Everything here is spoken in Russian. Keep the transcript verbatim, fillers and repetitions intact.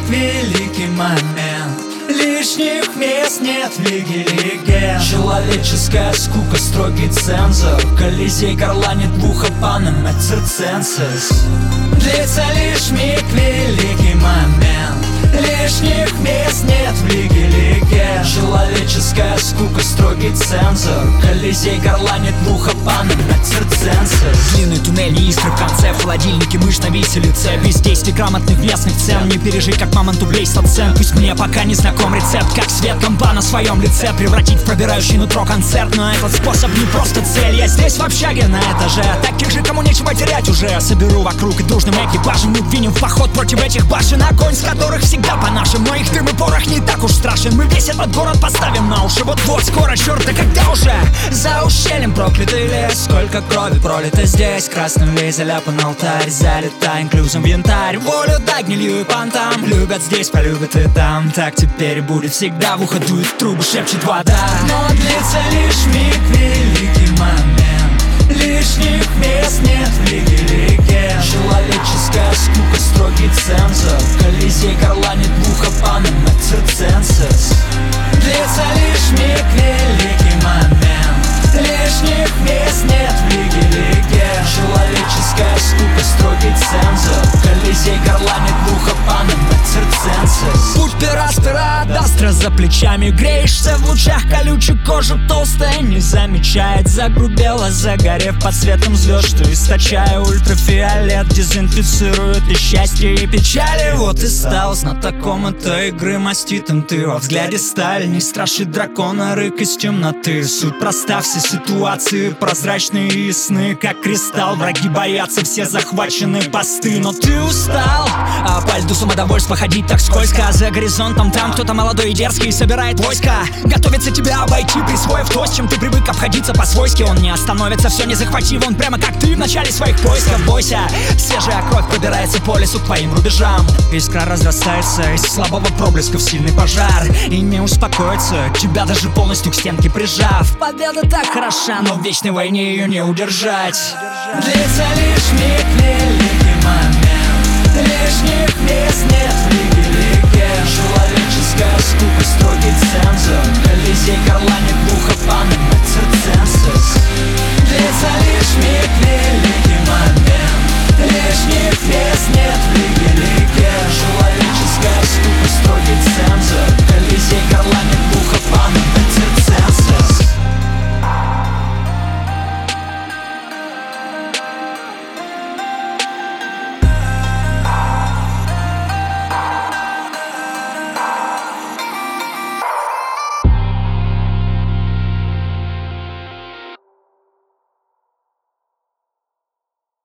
великий момент. Лишних мест нет в лиге легенд. Человеческая скука, строгий цензор. Колизей горланит в ухо Панама цирценсис. Длится лишь миг, великий момент. Лишних мест нет в лиге легенд. Человеческая скука, строгий цензор. Колизей горланит в ухо Панама цирценсис. Длинный туннель, не искры в конце. В холодильнике мышь на виселице. Без действий грамотных местных цен. Не пережить, как мамонту блесть от цен. Пусть мне пока не знаком рецепт, как свет компа на своем лице превратить в пробирающий нутро концерт. Но этот способ не просто цель. Я здесь в общаге на этаже. Таких же, кому нечего терять уже. Соберу вокруг и дружным экипажем мы двинем в поход против этих башен. Огонь, с которых всегда по-нашему. Но их дым и порох не так уж страшен. Мы весь этот город поставим на уши. Вот-вот скоро, черт, да когда уже? За ущельем проклятый лес. Сколько крови пролито здесь. Красным весь заляпан алтарь. Залита инклюзом в янтарь. Волю дай гнилью и понтам. Любят здесь, полюбят и там. Так теперь будет всегда. В ухо дует трубы, шепчет вода. Но длится лишь миг, великий момент. Лишних мест нет в лиге легенд. Человеческая скука, строгий цензор. Колизей горланит в ухо Панама цирценсис. Длится лишь миг, великий момент. Лишних мест нет в лиге легенд. Человеческая скука, строгий цензор. Колизей горланит в ухо Панама цирценсис. Путь пера спира, астра за плечами. Греешься в лучах колючей, кожа толстая не замечает. Загрубела, загорев под светом звезд, что источая ультрафиолет дезинфицирует и счастье, и печали. Вот и стал знатоком этой игры, маститым ты во взгляде сталь. Не страшит дракона рык из темноты. Суть проста, все ситуации прозрачные и ясны, как кристалл. Враги боятся, все захвачены посты. Но ты устал, а по льду самодовольство ходить так скользко. За горизонтом там кто-то молодой и дерзкий собирает войска. Готовится тебя обойти, присвоив то, с чем ты привык обходиться по-свойски. Он не остановится, все не захватив, он прямо как ты в начале своих поисков. Бойся, свежая кровь пробирается по лесу к твоим рубежам. Искра разрастается из слабого проблеска в сильный пожар. И не успокоится, тебя даже полностью к стенке прижав. Победа так хороша, но в вечной войне ее не удержать. Длится лишь миг, великий момент. Лишних мест нет в лиге легенд. Человеческая